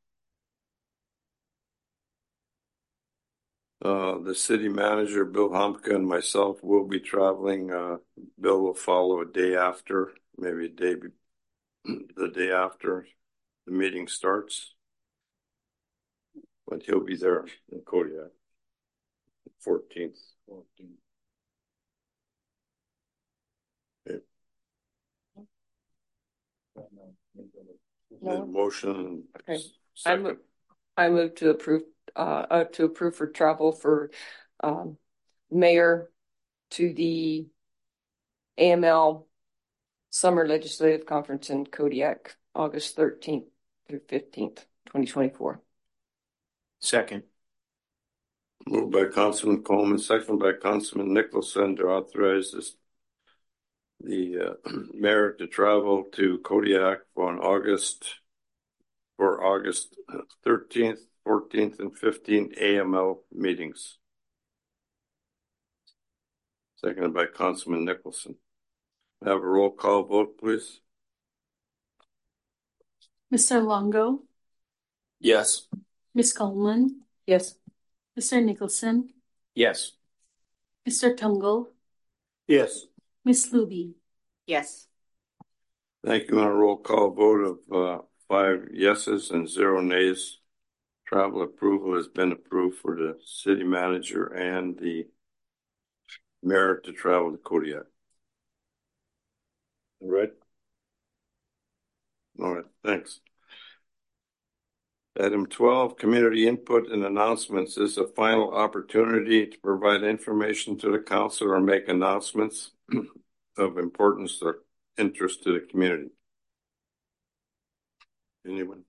The city manager, Bill Humpka, and myself will be traveling. Bill will follow a day after, maybe the day after the meeting starts. But he'll be there in Kodiak, 14th. Okay. No. Motion. Okay. Second. I move to approve for travel for mayor to the AML Summer Legislative Conference in Kodiak, August 13th through 15th, 2024. Second. Moved by Councilman Coleman, second by Councilman Nicholson to authorize the mayor to travel to Kodiak on August 13th, 14th, and 15th AML meetings. Seconded by Councilman Nicholson. Have a roll call vote, please. Mr. Longo, Yes. Ms. Coleman, Yes. Mr. Nicholson, Yes. Mr. Tungle, Yes. Ms. Luby. Yes. Thank you. On a roll call vote of 5 yeses and 0 nays, travel approval has been approved for the city manager and the mayor to travel to Kodiak. All right. All right. Thanks. Item 12, community input and announcements is a final opportunity to provide information to the council or make announcements of importance or interest to the community. Anyone?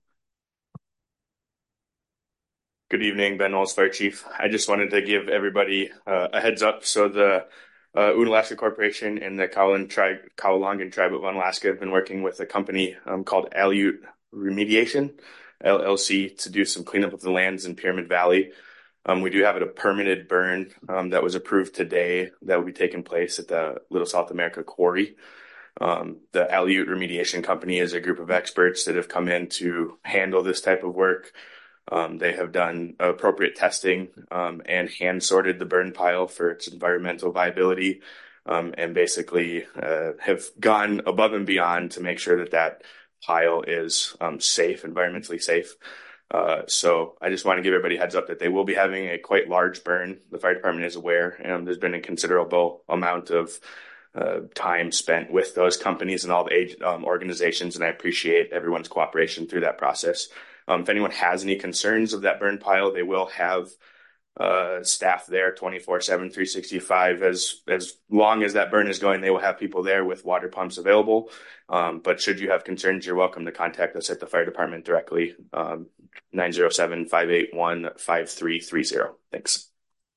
Good evening, Ben Knowles, Fire Chief. I just wanted to give everybody a heads up. So the Unalaska Corporation and the Kowalongan Tribe of Unalaska have been working with a company called Aleut Remediation, LLC, to do some cleanup of the lands in Pyramid Valley. We do have a permitted burn that was approved today that will be taking place at the Little South America Quarry. The Aleut Remediation Company is a group of experts that have come in to handle this type of work. They have done appropriate testing and hand sorted the burn pile for its environmental viability, and basically have gone above and beyond to make sure that that pile is safe, environmentally safe. So I just want to give everybody a heads up that they will be having a quite large burn. The fire department is aware, and there's been a considerable amount of time spent with those companies and all the organizations, and I appreciate everyone's cooperation through that process. If anyone has any concerns of that burn pile, they will have staff there 24/7, 365. As long as that burn is going, they will have people there with water pumps available. But should you have concerns, you're welcome to contact us at the fire department directly, 907-581-5330. Thanks.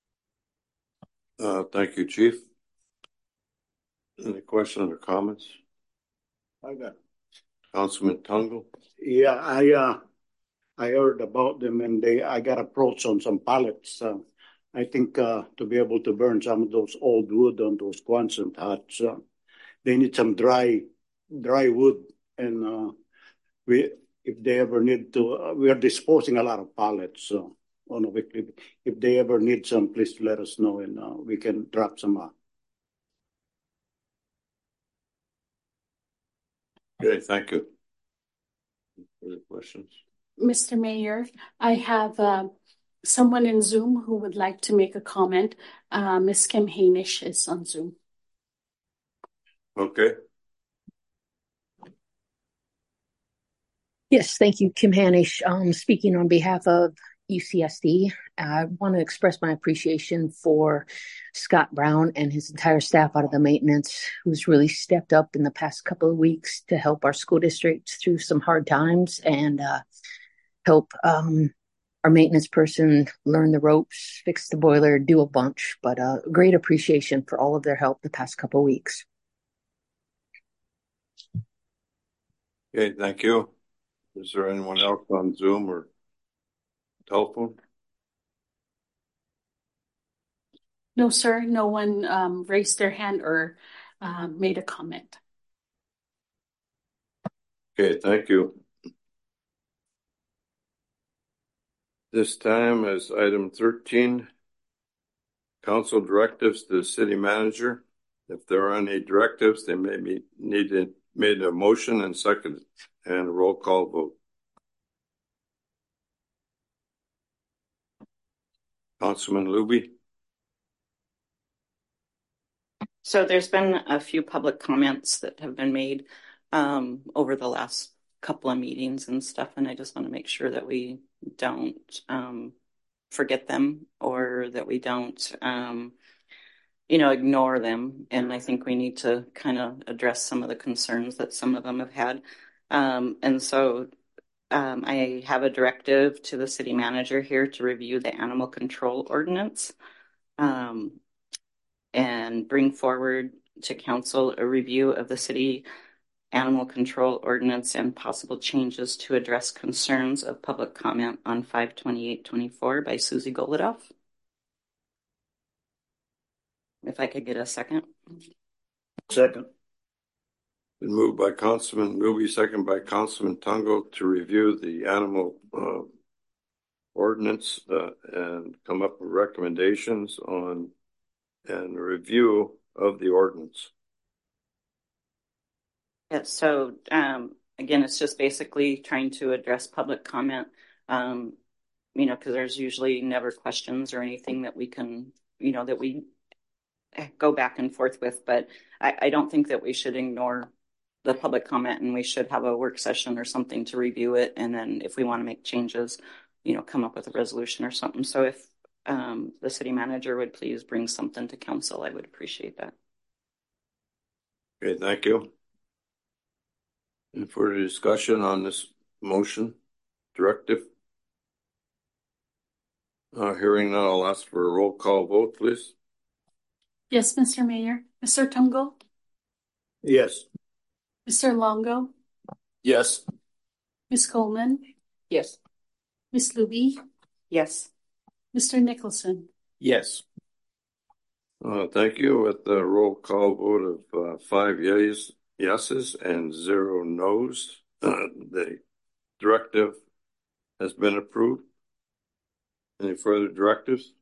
Thank you, Chief. Any questions or comments? I got Councilman Tungo. Yeah, I heard about them, and I got approached on some pallets. I think to be able to burn some of those old wood on those Quonset huts, they need some dry wood, and if they ever need to, we are disposing a lot of pallets on a weekly. If they ever need some, please let us know, and we can drop some off. Okay, thank you. Any questions? Mr. Mayor, I have someone in Zoom who would like to make a comment. Ms. Kim Hainish is on Zoom. Okay. Yes, thank you, Kim Hainish. Speaking on behalf of UCSD, I want to express my appreciation for Scott Brown and his entire staff out of the maintenance, who's really stepped up in the past couple of weeks to help our school districts through some hard times and help our maintenance person learn the ropes, fix the boiler, do a bunch. But great appreciation for all of their help the past couple of weeks. Okay, thank you. Is there anyone else on Zoom or telephone? No, sir. No one raised their hand or made a comment. Okay, thank you. This time is item 13, council directives to the city manager. If there are any directives, they may be made a motion and seconded, and a roll call vote. Councilman Luby. So there's been a few public comments that have been made over the last couple of meetings and stuff, and I just want to make sure that we don't forget them, or that we don't ignore them. And I think we need to kind of address some of the concerns that some of them have had. And so I have a directive to the city manager here to review the animal control ordinance and bring forward to council a review of the city animal control ordinance and possible changes to address concerns of public comment on 5/28/24 by Susie Golodoff. If I could get a second. Second. Been moved by Councilman Luby, second by Councilman Tungo, to review the animal ordinance and come up with recommendations on and review of the ordinance. Yeah, so again, it's just basically trying to address public comment, because there's usually never questions or anything that we can, that we go back and forth with. But I don't think that we should ignore the public comment, and we should have a work session or something to review it. And then if we want to make changes, come up with a resolution or something. So if the city manager would please bring something to council, I would appreciate that. Okay, thank you. Any further discussion on this motion, directive? Hearing none, I'll ask for a roll call vote, please. Yes, Mr. Mayor. Mr. Tungo? Yes. Mr. Longo? Yes. Ms. Coleman? Yes. Ms. Luby? Yes. Mr. Nicholson. Yes. Thank you. With the roll call vote of 5 yeses and 0 noes, the directive has been approved. Any further directives?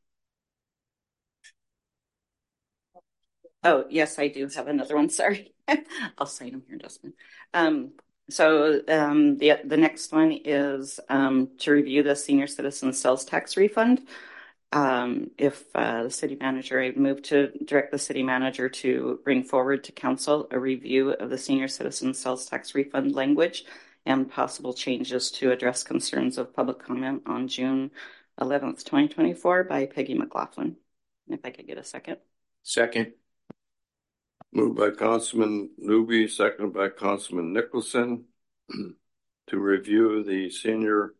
Oh, yes, I do have another one. Sorry. I'll sign them here in just a minute. The next one is to review the senior citizen sales tax refund. If the city manager, I move to direct the city manager to bring forward to council a review of the senior citizen sales tax refund language and possible changes to address concerns of public comment on June 11th, 2024 by Peggy McLaughlin. And if I could get a second. Second. Moved by Councilman Luby, seconded by Councilman Nicholson to review the senior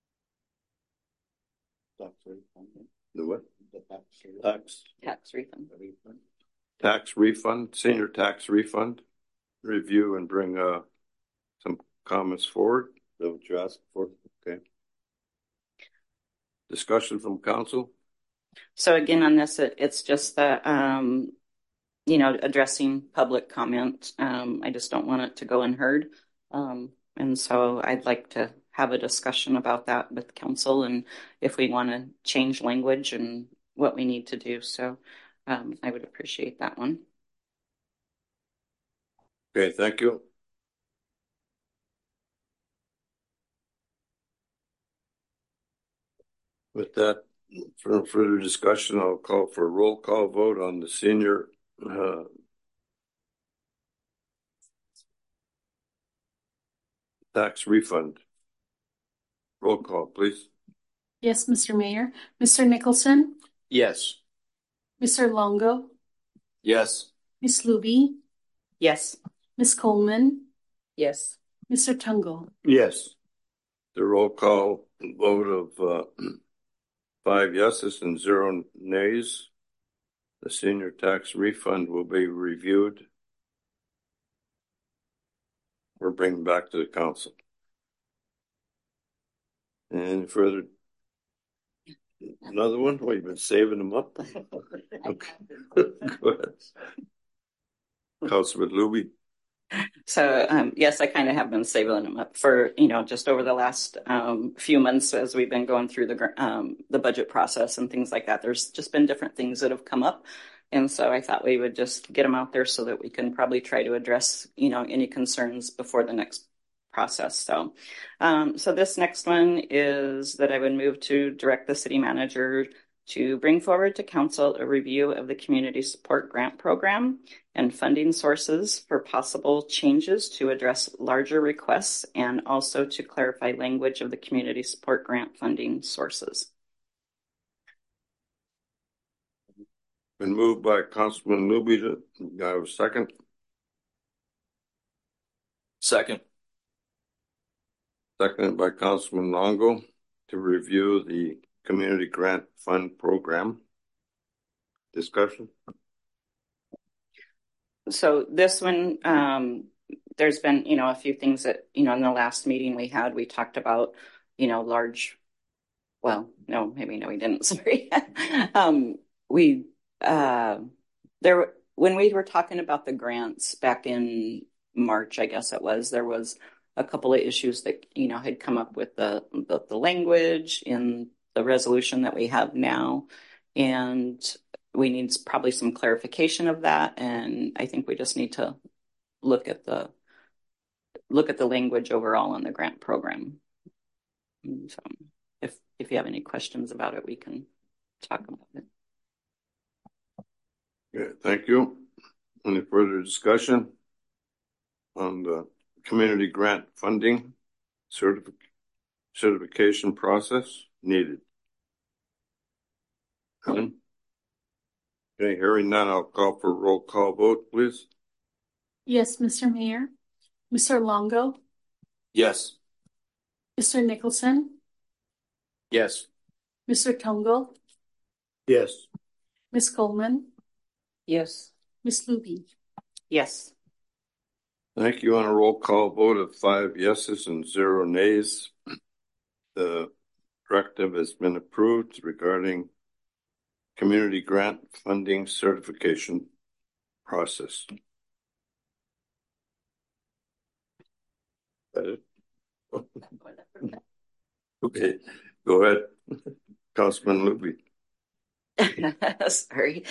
the what? Tax refund. Tax refund, senior tax refund review and bring some comments forward. Is that what you asked for? Okay. Discussion from council. So again, on this, it's just that, addressing public comment. I just don't want it to go unheard. And so I'd like to have a discussion about that with council and if we want to change language and what we need to do. So I would appreciate that one. Okay, thank you. With that, for further discussion, I'll call for a roll call vote on the senior tax refund. Roll call, please. Yes, Mr. Mayor. Mr. Nicholson. Yes. Mr. Longo. Yes. Ms. Luby. Yes. Ms. Coleman. Yes. Mr. Tungle. Yes. The roll call vote of 5 yeses and 0 nays. The senior tax refund will be reviewed or bring back to the council. Any further? Another one? Well, you've been saving them up. Okay. Go ahead. Councilman Luby. So, yes, I kind of have been saving them up for, just over the last few months as we've been going through the budget process and things like that. There's just been different things that have come up. And so I thought we would just get them out there so that we can probably try to address, any concerns before the next process. So, so this next one is that I would move to direct the city manager to bring forward to council a review of the community support grant program and funding sources for possible changes to address larger requests and also to clarify language of the community support grant funding sources. Been moved by Councilman Luby. I have a second. Second. Seconded by Councilman Longo to review the community grant fund program. Discussion. So this one, there's been, a few things that, in the last meeting we had, we talked about, large, well, no, maybe no, we didn't, sorry. When we were talking about the grants back in March, I guess it was, there was a couple of issues that, had come up with the language in the resolution that we have now. And we need probably some clarification of that. And I think we just need to look at the language overall on the grant program. And so if you have any questions about it, we can talk about it. Okay, thank you. Any further discussion on the community grant funding certification process needed? None? Okay, hearing none, I'll call for a roll call vote, please. Yes, Mr. Mayor. Mr. Longo. Yes. Mr. Nicholson. Yes. Mr. Tungle. Yes. Ms. Coleman. Yes. Ms. Luby. Yes. Thank you. On a roll call vote of 5 yeses and 0 nays, the directive has been approved regarding community grant funding certification process. That it? Okay, go ahead, Councilman Luby. Sorry.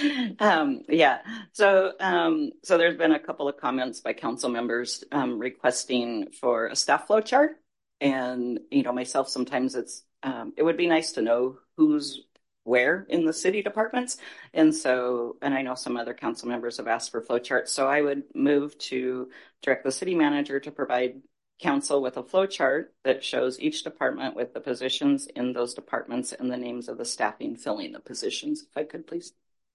So there's been a couple of comments by council members requesting for a staff flow chart. And, myself, sometimes it would be nice to know who's where in the city departments. And I know some other council members have asked for flow charts. So I would move to direct the city manager to provide council with a flow chart that shows each department with the positions in those departments and the names of the staffing filling the positions. If I could, please.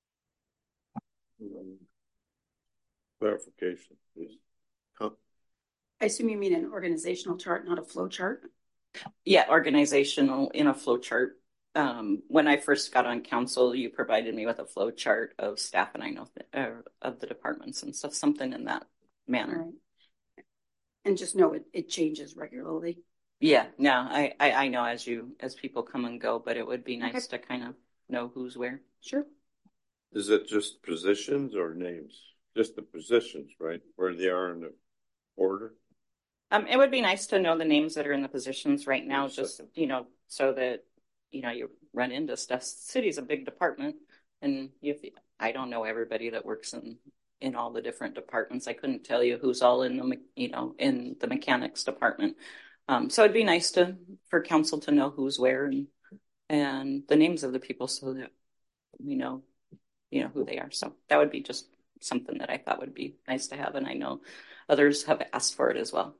Clarification, please. I assume you mean an organizational chart, not a flow chart? Yeah, organizational in a flow chart. When I first got on council, you provided me with a flow chart of staff, and I know of the departments and stuff, something in that manner. Right. And just know it changes regularly. Yeah, no, I know as people come and go, but it would be nice to kind of know who's where. Sure. Is it just positions or names? Just the positions, right? Where they are in the order? It would be nice to know the names that are in the positions right now, just, so that, you run into stuff. City's a big department, and I don't know everybody that works in all the different departments. I couldn't tell you who's all in in the mechanics department. So it'd be nice for council to know who's where and the names of the people so that we know, who they are. So that would be just something that I thought would be nice to have. And I know others have asked for it as well.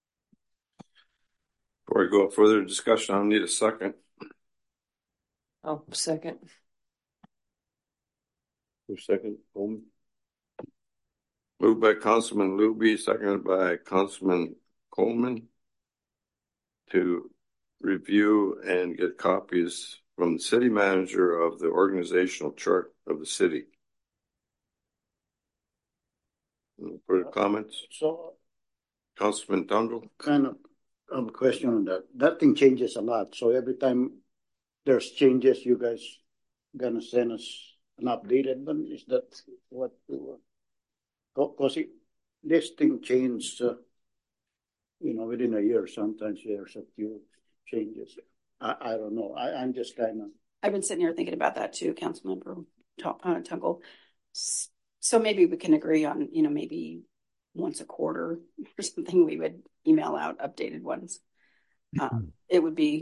Before we go further discussion, I'll need a second. Oh, second. Second, Coleman. Moved by Councilman Luby, seconded by Councilman Coleman to review and get copies from the city manager of the organizational chart of the city. Further comments? So, Councilman Tungle? kind of a question on that. That thing changes a lot. So every time there's changes, you guys gonna send us an updated one? Is that what you want? Because this thing changed, within a year. Sometimes there's a few changes. I don't know. I'm just kind of. I've been sitting here thinking about that too, Councilmember Tungle. So maybe we can agree on, maybe once a quarter or something, we would email out updated ones. It would be,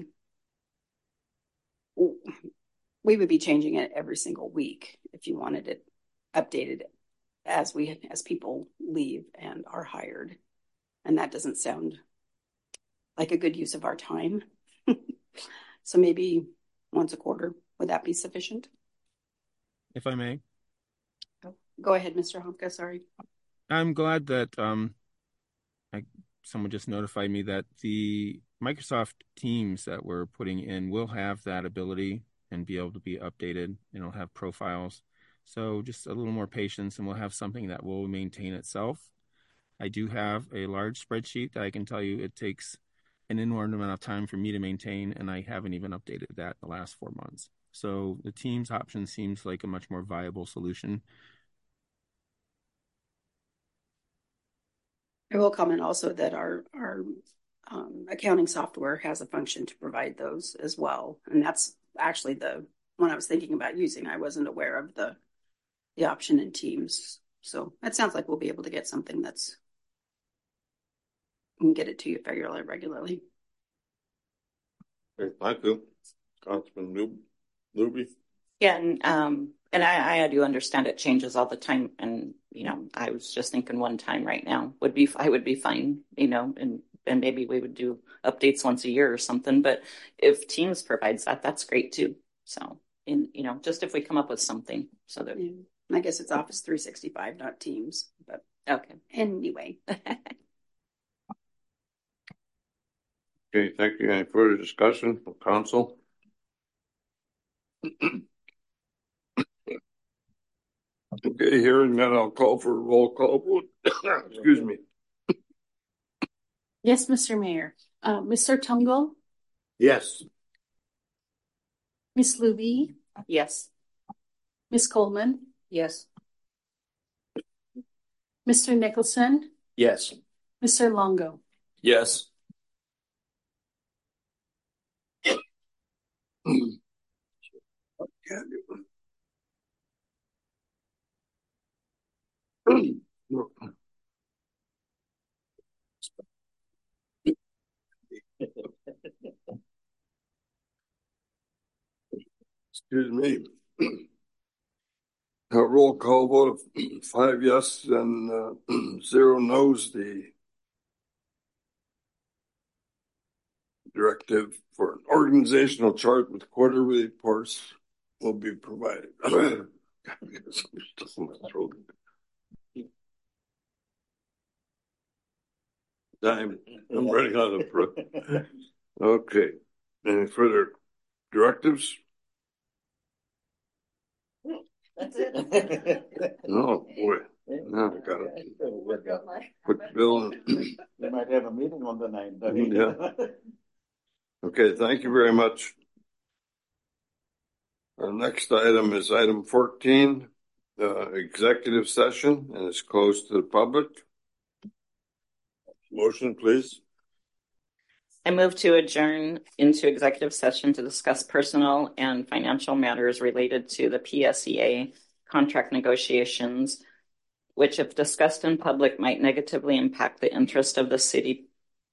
we would be changing it every single week if you wanted it updated as people leave and are hired. And that doesn't sound like a good use of our time. So maybe once a quarter, would that be sufficient? If I may. Go ahead, Mr. Honka, sorry. I'm glad that someone just notified me that the Microsoft Teams that we're putting in will have that ability and be able to be updated, and it'll have profiles. So just a little more patience, and we'll have something that will maintain itself. I do have a large spreadsheet that I can tell you it takes an inordinate amount of time for me to maintain, and I haven't even updated that the last 4 months. So the Teams option seems like a much more viable solution. I will comment also that our accounting software has a function to provide those as well. And that's actually the one I was thinking about using. I wasn't aware of the option in Teams. So that sounds like we'll be able to get something we can get it to you fairly regularly. Okay, thank you. Councilman Luby. Yeah, and I do understand it changes all the time, and I was just thinking one time right now I would be fine, and maybe we would do updates once a year or something. But if Teams provides that, that's great too. So, just if we come up with something, so that I guess it's Office 365, not Teams. But okay, anyway. Okay, thank you. Any further discussion from council? Okay, hearing that, I'll call for a roll call vote. Excuse me. Yes, Mr. Mayor. Mr. Tungle? Yes. Ms. Luby, Yes. Ms. Coleman, Yes. Mr. Nicholson, Yes. Mr. Longo. Yes. Excuse me. A roll call vote of 5 yes and 0 no's. The directive for an organizational chart with quarterly reports will be provided. I'm running out of breath. Okay. Any further directives? That's it. No, boy. Now I got it. Quick bill. We might have a meeting on the 9th. Yeah. Okay, thank you very much. Our next item is item 14, executive session, and it's closed to the public. Motion, please. I move to adjourn into executive session to discuss personal and financial matters related to the PSEA contract negotiations, which, if discussed in public, might negatively impact the interest of the city.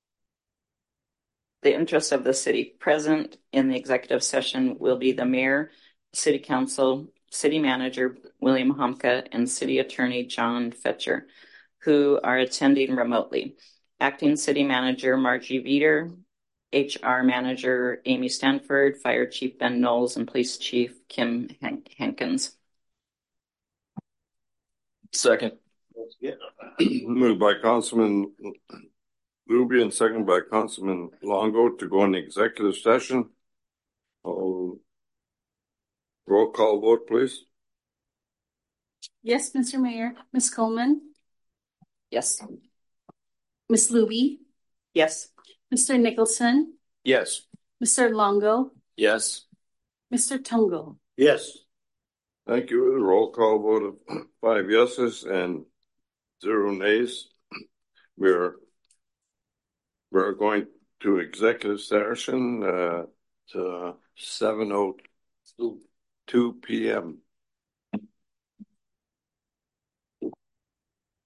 The interest of the city. Present in the executive session will be the mayor, city council, city manager William Homka, and city attorney John Fetcher, who are attending remotely. Acting city manager Margie Veeder, HR manager Amy Stanford, fire chief Ben Knowles, and police chief Kim Hankins. Second. Moved by Councilman Luby and second by Councilman Longo to go into executive session. Roll call vote, please. Yes, Mr. Mayor. Ms. Coleman, Yes. Ms. Luby, Yes. Mr. Nicholson, Yes. Mr. Longo, Yes. Mr. Tungo. Yes. Thank you. Roll call vote of 5 yeses and 0 nays. We're going to executive session to 7:02 p.m.